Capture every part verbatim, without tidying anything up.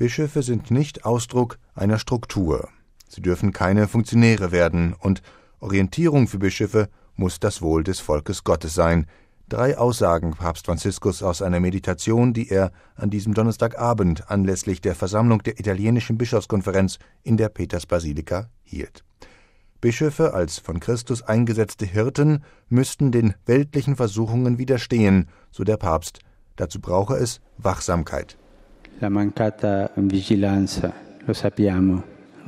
Bischöfe sind nicht Ausdruck einer Struktur. Sie dürfen keine Funktionäre werden, und Orientierung für Bischöfe muss das Wohl des Volkes Gottes sein. Drei Aussagen Papst Franziskus aus einer Meditation, die er an diesem Donnerstagabend anlässlich der Versammlung der italienischen Bischofskonferenz in der Petersbasilika hielt. Bischöfe als von Christus eingesetzte Hirten müssten den weltlichen Versuchungen widerstehen, so der Papst. Dazu brauche es Wachsamkeit. La mancata vigilanza, lo sappiamo.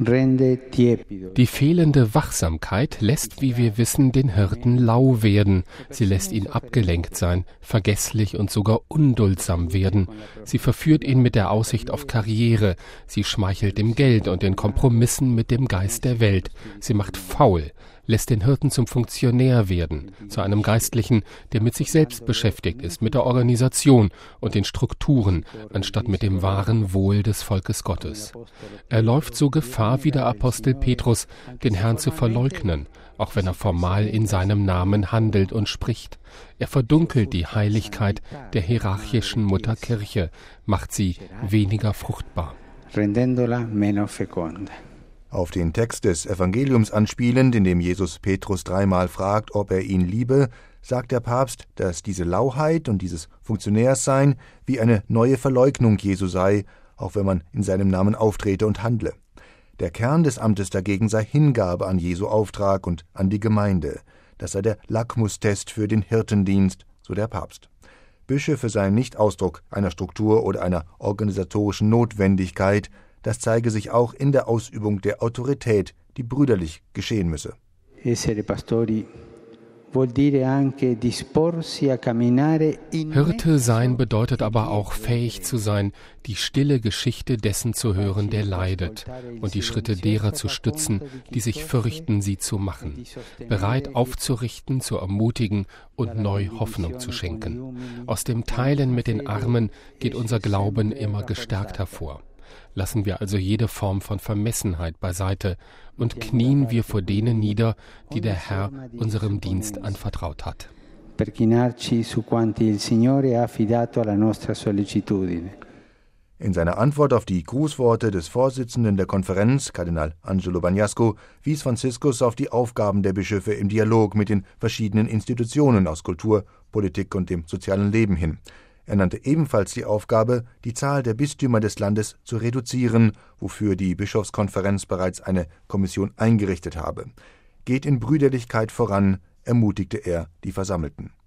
Die fehlende Wachsamkeit lässt, wie wir wissen, den Hirten lau werden. Sie lässt ihn abgelenkt sein, vergesslich und sogar unduldsam werden. Sie verführt ihn mit der Aussicht auf Karriere. Sie schmeichelt dem Geld und den Kompromissen mit dem Geist der Welt. Sie macht faul, lässt den Hirten zum Funktionär werden, zu einem Geistlichen, der mit sich selbst beschäftigt ist, mit der Organisation und den Strukturen, anstatt mit dem wahren Wohl des Volkes Gottes. Er läuft so Gefahr wie der Apostel Petrus, den Herrn zu verleugnen, auch wenn er formal in seinem Namen handelt und spricht. Er verdunkelt die Heiligkeit der hierarchischen Mutter Kirche, macht sie weniger fruchtbar. Rendendola meno feconda. Auf den Text des Evangeliums anspielend, in dem Jesus Petrus dreimal fragt, ob er ihn liebe, sagt der Papst, dass diese Lauheit und dieses Funktionärssein wie eine neue Verleugnung Jesu sei, auch wenn man in seinem Namen auftrete und handle. Der Kern des Amtes dagegen sei Hingabe an Jesu Auftrag und an die Gemeinde. Das sei der Lackmustest für den Hirtendienst, so der Papst. Bischöfe seien nicht Ausdruck einer Struktur oder einer organisatorischen Notwendigkeit. Das zeige sich auch in der Ausübung der Autorität, die brüderlich geschehen müsse. Essere pastori vuol dire anche disporsi a camminare in Hirte sein bedeutet aber auch, fähig zu sein, die stille Geschichte dessen zu hören, der leidet, und die Schritte derer zu stützen, die sich fürchten, sie zu machen, bereit aufzurichten, zu ermutigen und neu Hoffnung zu schenken. Aus dem Teilen mit den Armen geht unser Glauben immer gestärkt hervor. Lassen wir also jede Form von Vermessenheit beiseite und knien wir vor denen nieder, die der Herr unserem Dienst anvertraut hat. In seiner Antwort auf die Grußworte des Vorsitzenden der Konferenz, Kardinal Angelo Bagnasco, wies Franziskus auf die Aufgaben der Bischöfe im Dialog mit den verschiedenen Institutionen aus Kultur, Politik und dem sozialen Leben hin. Er nannte ebenfalls die Aufgabe, die Zahl der Bistümer des Landes zu reduzieren, wofür die Bischofskonferenz bereits eine Kommission eingerichtet habe. Geht in Brüderlichkeit voran, ermutigte er die Versammelten.